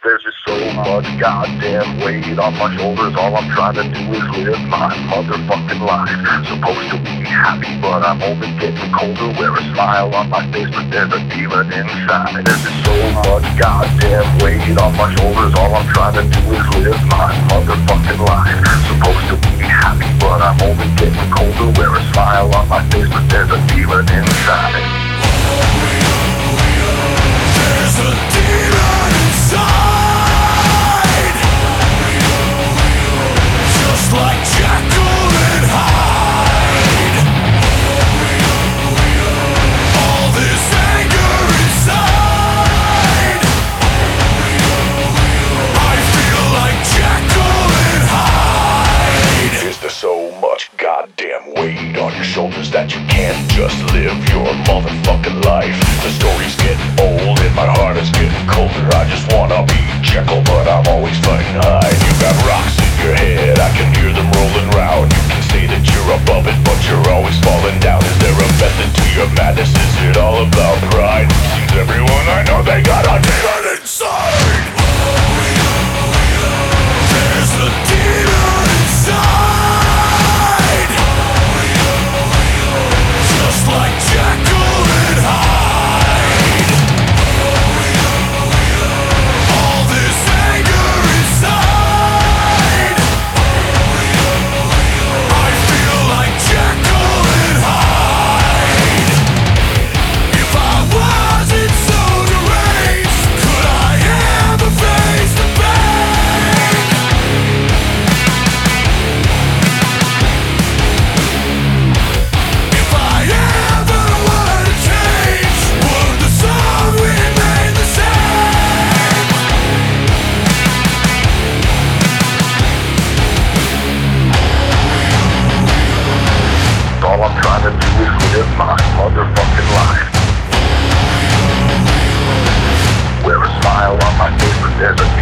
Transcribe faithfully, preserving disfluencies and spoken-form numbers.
There's just so much goddamn weight on my shoulders. All I'm trying to do is live my motherfucking life. Supposed to be happy, but I'm only getting colder. Wear a smile on my face, but there's a demon inside. There's just so much goddamn weight on my shoulders. All I'm trying to do is live my motherfucking life. Supposed to be happy, but I'm only getting colder. Wear a smile on my face, but there's a demon inside. There's a demon inside. Just like Jekyll and Hyde. All this anger inside. I feel like Jekyll and Hyde. Is there so much goddamn weight on your shoulders that you can't just live your motherfucking life? The story's getting old and my heart is getting colder. I just wanna be Jekyll, but I'm always fighting Hyde. You got rocks in your head, I can hear them rolling round. You can say that you're above it, but you're always falling down. Is there a method to your madness? Is it all about pride? Seems everyone I know, they got a demon inside. There's a demon inside. Just like Jekyll and Hyde. All this anger inside. I feel like Jekyll and Hyde. If I wasn't so deranged, could I ever face the pain? If I ever were to change, would the song remain the same? All I'm trying to do is live my motherfucking life. Wear a smile on my face, but there's a